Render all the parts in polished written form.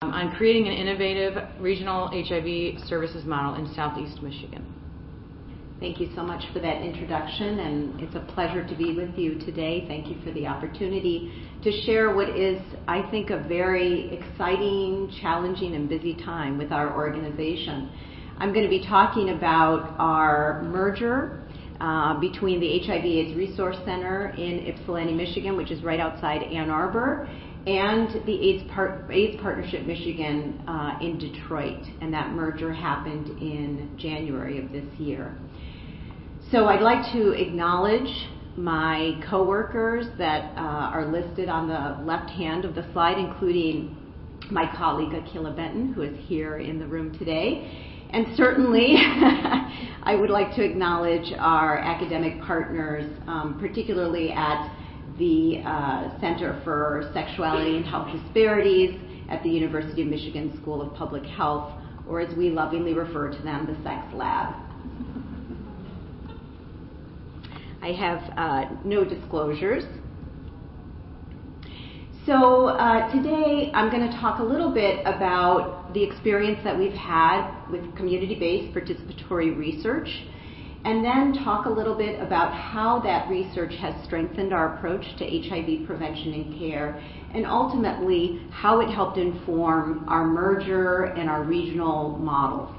on creating an innovative regional HIV services model in Southeast Michigan. Thank you so much for that introduction, and it's a pleasure to be with you today. Thank you for the opportunity to share what is, I think, a very exciting, challenging, and busy time with our organization. I'm going to be talking about our merger between the HIV/AIDS Resource Center in Ypsilanti, Michigan, which is right outside Ann Arbor, and the AIDS Partnership Michigan in Detroit. And that merger happened in January of this year. So I'd like to acknowledge my coworkers that are listed on the left hand of the slide, including my colleague Akila Benton, who is here in the room today. And certainly, I would like to acknowledge our academic partners, particularly at the Center for Sexuality and Health Disparities at the University of Michigan School of Public Health, or as we lovingly refer to them, the Sex Lab. I have no disclosures. So today I'm going to talk a little bit about the experience that we've had with community-based participatory research, and then talk a little bit about how that research has strengthened our approach to HIV prevention and care, and ultimately how it helped inform our merger and our regional model.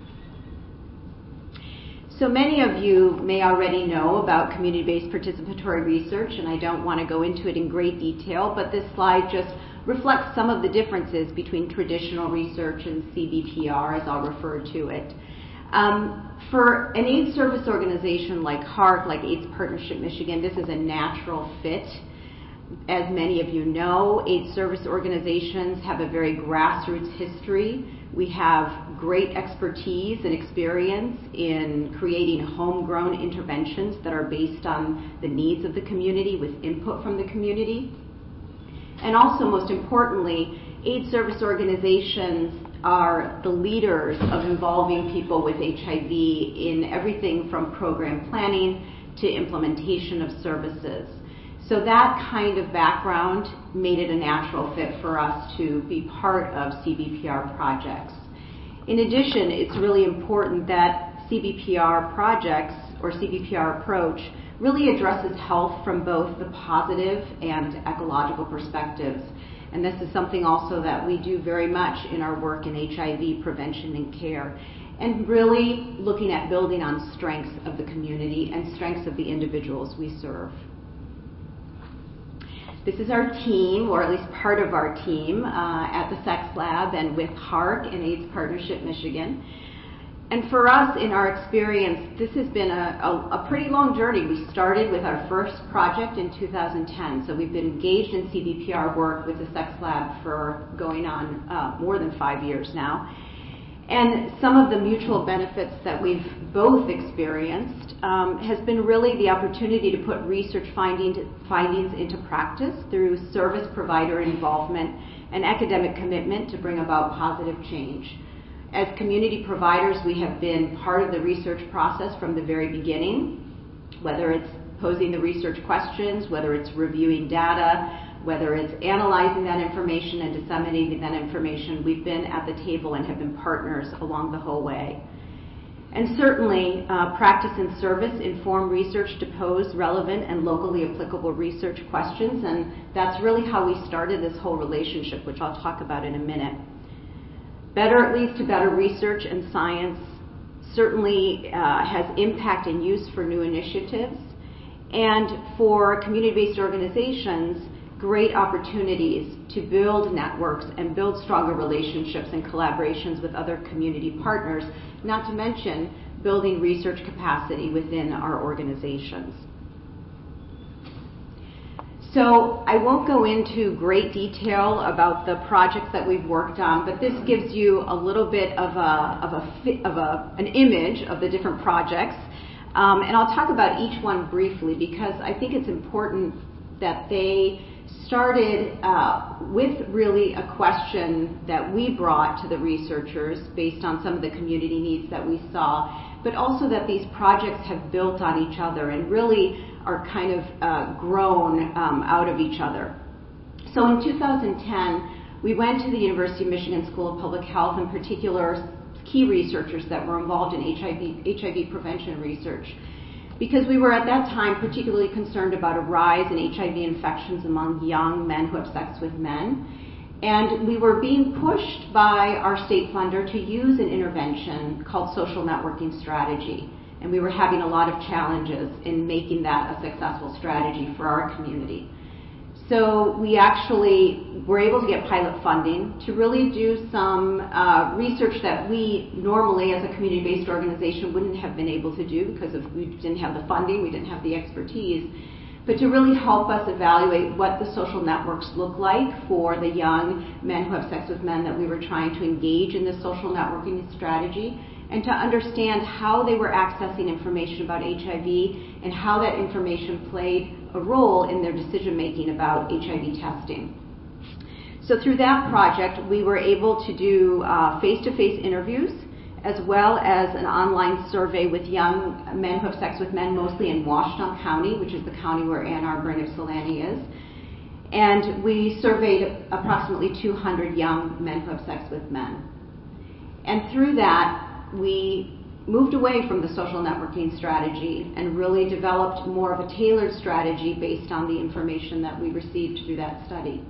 So many of you may already know about community-based participatory research, and I don't want to go into it in great detail, but this slide just reflects some of the differences between traditional research and CBPR, as I'll refer to it. For an AIDS service organization like HARC, like AIDS Partnership Michigan, this is a natural fit. As many of you know, AIDS service organizations have a very grassroots history. We have great expertise and experience in creating homegrown interventions that are based on the needs of the community with input from the community. And also, most importantly, AIDS service organizations are the leaders of involving people with HIV in everything from program planning to implementation of services. So that kind of background made it a natural fit for us to be part of CBPR projects. In addition, it's really important that CBPR projects or CBPR approach really addresses health from both the positive and ecological perspectives. And this is something also that we do very much in our work in HIV prevention and care, and really looking at building on strengths of the community and strengths of the individuals we serve. This is our team, or at least part of our team, at the Sex Lab and with HARC and AIDS Partnership Michigan. And for us, in our experience, this has been a pretty long journey. We started with our first project in 2010, so we've been engaged in CBPR work with the Sex Lab for going on more than 5 years now. And some of the mutual benefits that we've both experienced has been really the opportunity to put research findings into practice through service provider involvement and academic commitment to bring about positive change. As community providers, we have been part of the research process from the very beginning, whether it's posing the research questions, whether it's reviewing data, whether it's analyzing that information and disseminating that information. We've been at the table and have been partners along the whole way. And certainly, practice and service inform research to pose relevant and locally applicable research questions, and that's really how we started this whole relationship, which I'll talk about in a minute. Better leads to better research, and science certainly has impact and use for new initiatives. And for community-based organizations, great opportunities to build networks and build stronger relationships and collaborations with other community partners, not to mention building research capacity within our organizations. So I won't go into great detail about the projects that we've worked on, but this gives you a little bit of an image of the different projects. And I'll talk about each one briefly because I think it's important that they started with really a question that we brought to the researchers based on some of the community needs that we saw, but also that these projects have built on each other and really are kind of grown out of each other. So in 2010, we went to the University of Michigan School of Public Health, in particular key researchers that were involved in HIV prevention research, because we were at that time particularly concerned about a rise in HIV infections among young men who have sex with men. And we were being pushed by our state funder to use an intervention called social networking strategy. And we were having a lot of challenges in making that a successful strategy for our community. So we actually were able to get pilot funding to really do some research that we normally as a community-based organization wouldn't have been able to do because we didn't have the funding, we didn't have the expertise, but to really help us evaluate what the social networks look like for the young men who have sex with men that we were trying to engage in this social networking strategy, and to understand how they were accessing information about HIV and how that information played a role in their decision-making about HIV testing. So through that project, we were able to do face-to-face interviews as well as an online survey with young men who have sex with men, mostly in Washtenaw County, which is the county where Ann Arbor and Ypsilanti is. And we surveyed approximately 200 young men who have sex with men. And through that, we moved away from the social networking strategy and really developed more of a tailored strategy based on the information that we received through that study.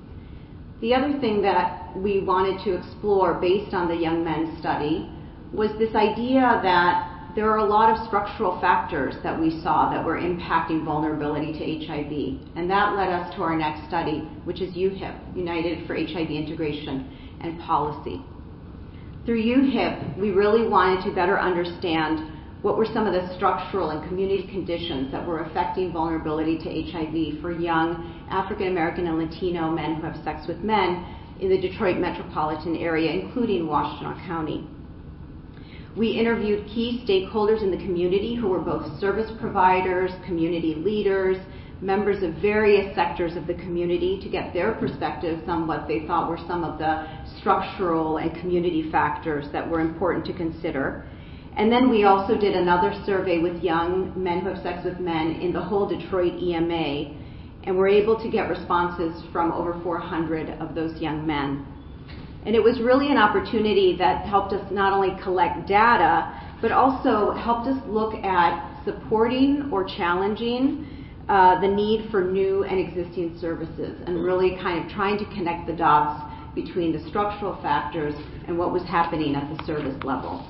The other thing that we wanted to explore based on the young men study was this idea that there are a lot of structural factors that we saw that were impacting vulnerability to HIV. And that led us to our next study, which is UHIP, United for HIV Integration and Policy. Through UHIP, we really wanted to better understand what were some of the structural and community conditions that were affecting vulnerability to HIV for young African American and Latino men who have sex with men in the Detroit metropolitan area, including Washtenaw County. We interviewed key stakeholders in the community who were both service providers, community leaders, members of various sectors of the community to get their perspectives on what they thought were some of the structural and community factors that were important to consider. And then we also did another survey with young men who have sex with men in the whole Detroit EMA, and were able to get responses from over 400 of those young men. And it was really an opportunity that helped us not only collect data, but also helped us look at supporting or challenging the need for new and existing services, and really kind of trying to connect the dots between the structural factors and what was happening at the service level.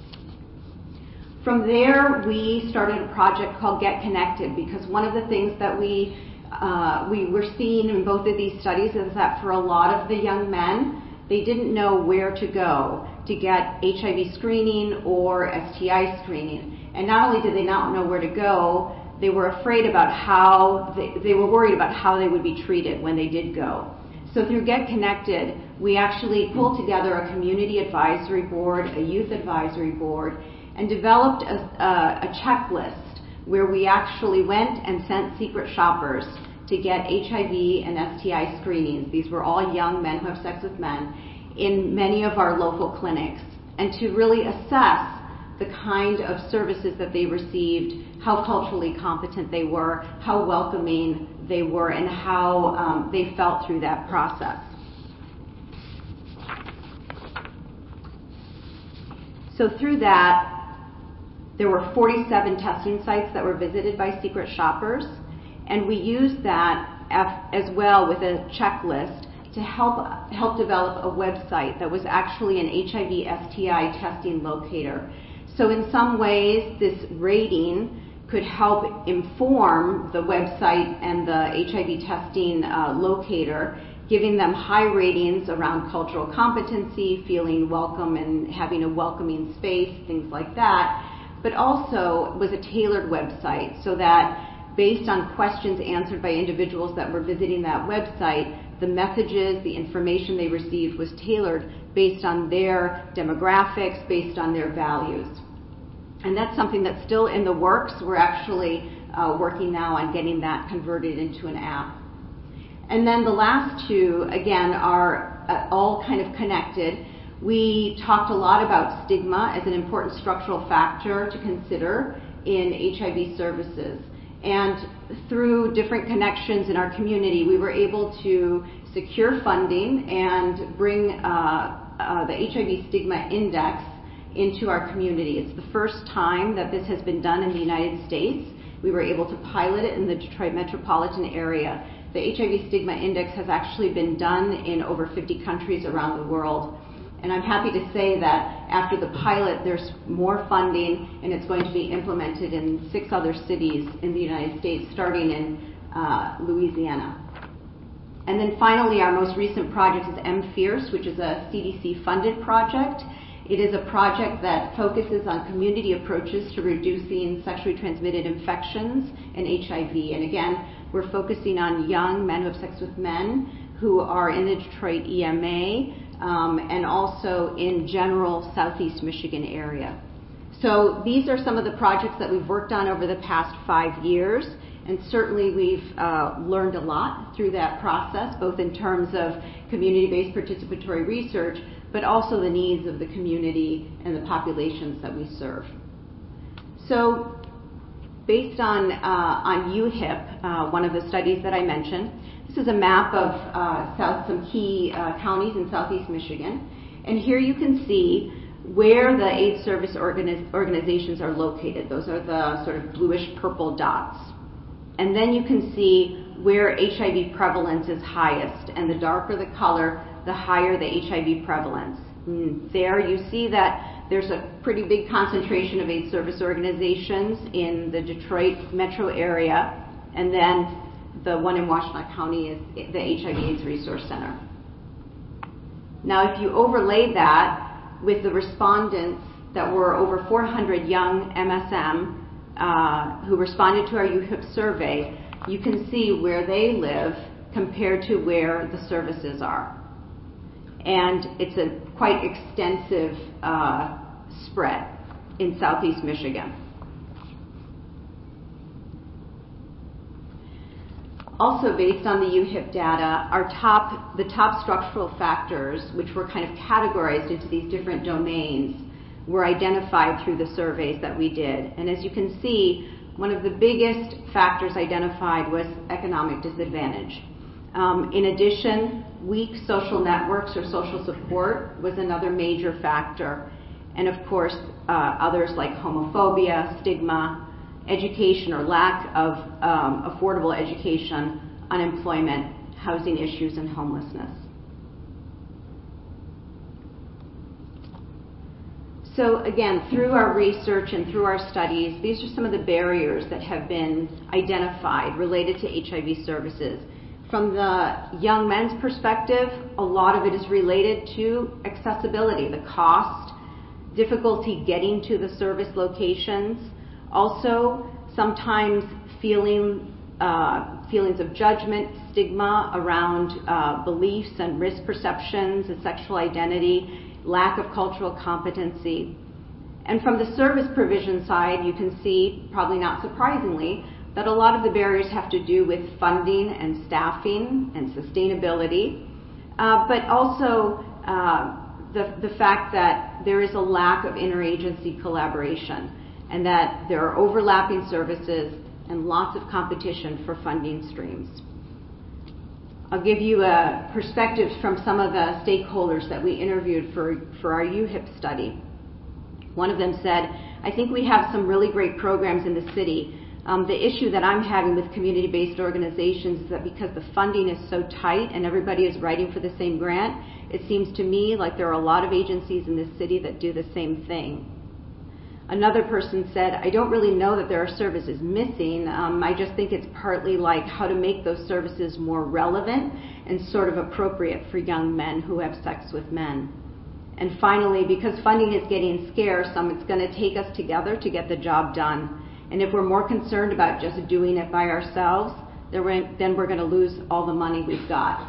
From there, we started a project called Get Connected, because one of the things that we were seeing in both of these studies is that for a lot of the young men, they didn't know where to go to get HIV screening or STI screening. And not only did they not know where to go, they were afraid about how, they were worried about how they would be treated when they did go. So through Get Connected, we actually pulled together a community advisory board, a youth advisory board, and developed a checklist where we actually went and sent secret shoppers to get HIV and STI screenings. These were all young men who have sex with men in many of our local clinics, and to really assess the kind of services that they received, how culturally competent they were, how welcoming they were, and how they felt through that process. So through that, there were 47 testing sites that were visited by secret shoppers, and we used that as well with a checklist to help develop a website that was actually an HIV/STI testing locator. So in some ways, this rating could help inform the website and the HIV testing locator, giving them high ratings around cultural competency, feeling welcome and having a welcoming space, things like that, but also was a tailored website so that based on questions answered by individuals that were visiting that website, the messages, the information they received was tailored based on their demographics, based on their values. And that's something that's still in the works. We're actually working now on getting that converted into an app. And then the last two, again, are all kind of connected. We talked a lot about stigma as an important structural factor to consider in HIV services. And through different connections in our community, we were able to secure funding and bring the HIV stigma index into our community. It's the first time that this has been done in the United States. We were able to pilot it in the Detroit metropolitan area. The HIV stigma index has actually been done in over 50 countries around the world. And I'm happy to say that after the pilot, there's more funding, and it's going to be implemented in 6 other cities in the United States, starting in Louisiana. And then finally, our most recent project is M-Fierce, which is a CDC-funded project. It is a project that focuses on community approaches to reducing sexually transmitted infections and HIV. And again, we're focusing on young men who have sex with men who are in the Detroit EMA and also in general Southeast Michigan area. So these are some of the projects that we've worked on over the past 5 years. And certainly we've learned a lot through that process, both in terms of community-based participatory research, but also the needs of the community and the populations that we serve. So based on UHIP, one of the studies that I mentioned, this is a map of some key counties in Southeast Michigan. And here you can see where the AIDS service organizations are located. Those are the sort of bluish purple dots. And then you can see where HIV prevalence is highest. And the darker the color, the higher the HIV prevalence. There you see that there's a pretty big concentration of AIDS service organizations in the Detroit metro area. And then the one in Washtenaw County is the HIV/AIDS Resource Center. Now, if you overlay that with the respondents that were over 400 young MSM who responded to our UHIP survey, you can see where they live compared to where the services are. And it's a quite extensive spread in Southeast Michigan. Also, based on the UHIP data, the top structural factors, which were kind of categorized into these different domains, were identified through the surveys that we did. And as you can see, one of the biggest factors identified was economic disadvantage. In addition, weak social networks or social support was another major factor. And of course, others like homophobia, stigma, education or lack of affordable education, unemployment, housing issues, and homelessness. So again, through our research and through our studies, these are some of the barriers that have been identified related to HIV services. From the young men's perspective, a lot of it is related to accessibility, the cost, difficulty getting to the service locations, also sometimes feelings of judgment, stigma around beliefs and risk perceptions and sexual identity, lack of cultural competency. And from the service provision side, you can see, probably not surprisingly, that a lot of the barriers have to do with funding and staffing and sustainability, but also the fact that there is a lack of interagency collaboration and that there are overlapping services and lots of competition for funding streams. I'll give you a perspective from some of the stakeholders that we interviewed for our UHIP study. One of them said, I think we have some really great programs in the city. The issue that I'm having with community-based organizations is that because the funding is so tight and everybody is writing for the same grant, it seems to me like there are a lot of agencies in this city that do the same thing. Another person said, I don't really know that there are services missing. I just think it's partly like how to make those services more relevant and sort of appropriate for young men who have sex with men. And finally, because funding is getting scarce, it's going to take us together to get the job done. And if we're more concerned about just doing it by ourselves, then we're going to lose all the money we've got.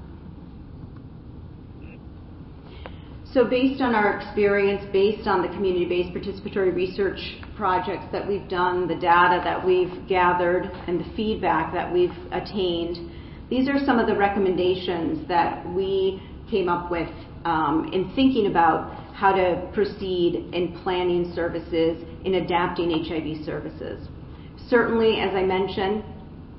So based on our experience, based on the community-based participatory research projects that we've done, the data that we've gathered, and the feedback that we've attained, these are some of the recommendations that we came up with in thinking about how to proceed in planning services, in adapting HIV services. Certainly, as I mentioned,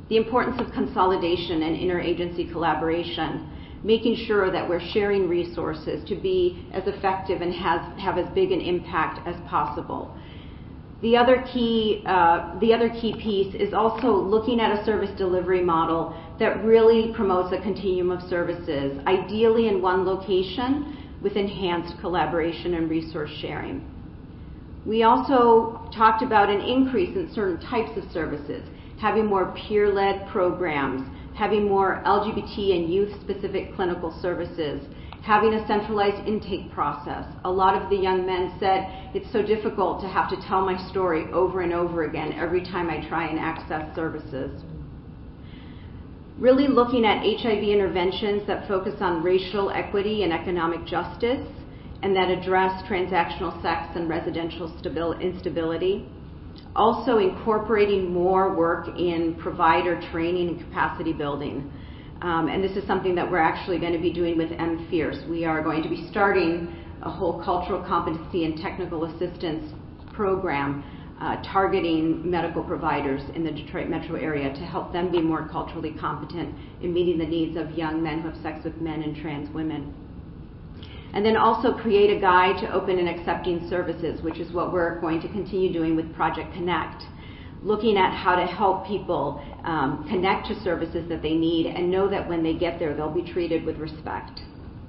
The importance of consolidation and interagency collaboration, making sure that we're sharing resources to be as effective and have as big an impact as possible. The other key piece is also looking at a service delivery model that really promotes a continuum of services, ideally in one location with enhanced collaboration and resource sharing. We also talked about an increase in certain types of services, having more peer-led programs, having more LGBT and youth-specific clinical services, having a centralized intake process. A lot of the young men said, it's so difficult to have to tell my story over and over again every time I try and access services. Really looking at HIV interventions that focus on racial equity and economic justice, and that address transactional sex and residential instability. Also incorporating more work in provider training and capacity building. And this is something that we're actually going to be doing with MFierce. We are going to be starting a whole cultural competency and technical assistance program targeting medical providers in the Detroit metro area to help them be more culturally competent in meeting the needs of young men who have sex with men and trans women. And then also create a guide to open and accepting services, which is what we're going to continue doing with Project Connect, looking at how to help people connect to services that they need and know that when they get there, they'll be treated with respect.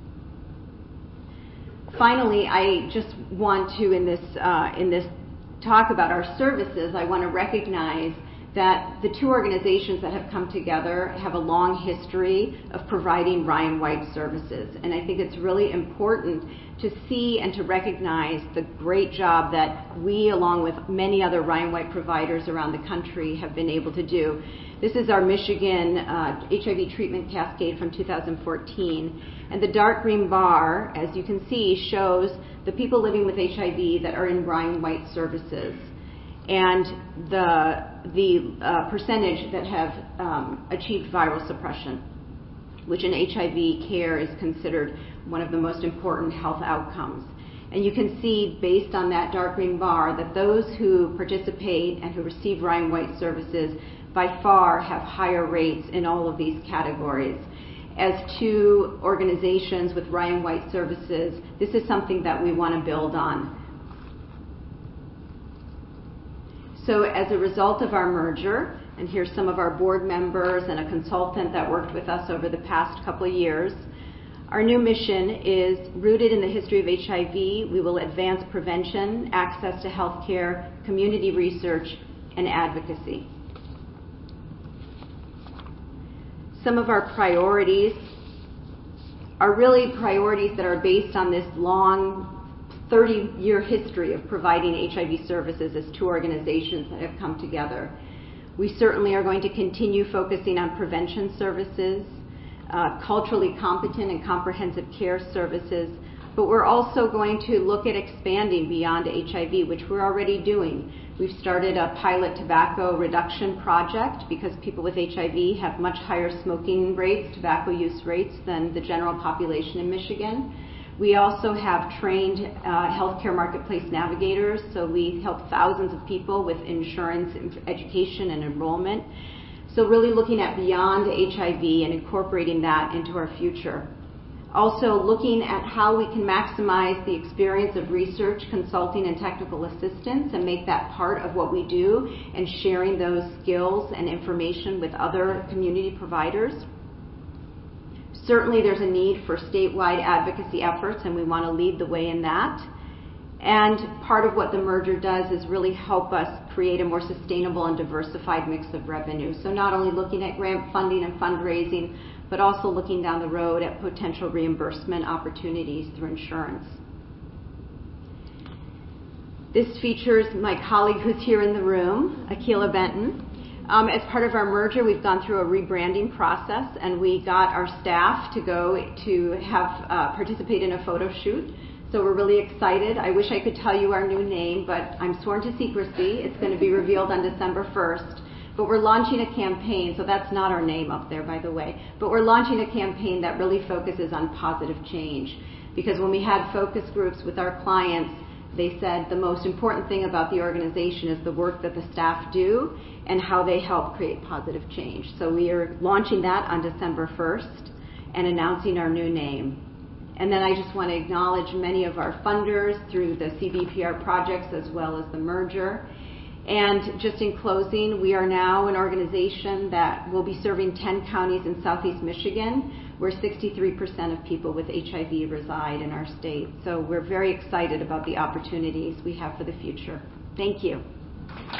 Finally, I just want to, in this talk about our services, I want to recognize that the two organizations that have come together have a long history of providing Ryan White services. And I think it's really important to see and to recognize the great job that we, along with many other Ryan White providers around the country, have been able to do. This is our Michigan HIV treatment cascade from 2014. And the dark green bar, as you can see, shows the people living with HIV that are in Ryan White services, and the percentage that have achieved viral suppression, which in HIV care is considered one of the most important health outcomes. And you can see, based on that dark green bar, that those who participate and who receive Ryan White services by far have higher rates in all of these categories. As two organizations with Ryan White services, this is something that we want to build on. So as a result of our merger, and here's some of our board members and a consultant that worked with us over the past couple of years, our new mission is rooted in the history of HIV. We will advance prevention, access to health care, community research, and advocacy. Some of our priorities are really priorities that are based on this long 30-year history of providing HIV services as two organizations that have come together. We certainly are going to continue focusing on prevention services, culturally competent and comprehensive care services, but we're also going to look at expanding beyond HIV, which we're already doing. We've started a pilot tobacco reduction project because people with HIV have much higher smoking rates, tobacco use rates, than the general population in Michigan. We also have trained healthcare marketplace navigators, so we help thousands of people with insurance, education, and enrollment. So really looking at beyond HIV and incorporating that into our future. Also looking at how we can maximize the experience of research, consulting, and technical assistance and make that part of what we do, and sharing those skills and information with other community providers. Certainly there's a need for statewide advocacy efforts, and we want to lead the way in that. And part of what the merger does is really help us create a more sustainable and diversified mix of revenue. So not only looking at grant funding and fundraising, but also looking down the road at potential reimbursement opportunities through insurance. This features my colleague who's here in the room, Akila Benton. As part of our merger, we've gone through a rebranding process, and we got our staff to go to have participate in a photo shoot. So we're really excited. I wish I could tell you our new name, but I'm sworn to secrecy. It's going to be revealed on December 1st. But we're launching a campaign, so that's not our name up there, by the way. But we're launching a campaign that really focuses on positive change. Because when we had focus groups with our clients, They said the most important thing about the organization is the work that the staff do and how they help create positive change. So we are launching that on December 1st and announcing our new name. And then I just want to acknowledge many of our funders through the CBPR projects as well as the merger. And just in closing, we are now an organization that will be serving 10 counties in Southeast Michigan, where 63% of people with HIV reside in our state. So we're very excited about the opportunities we have for the future. Thank you.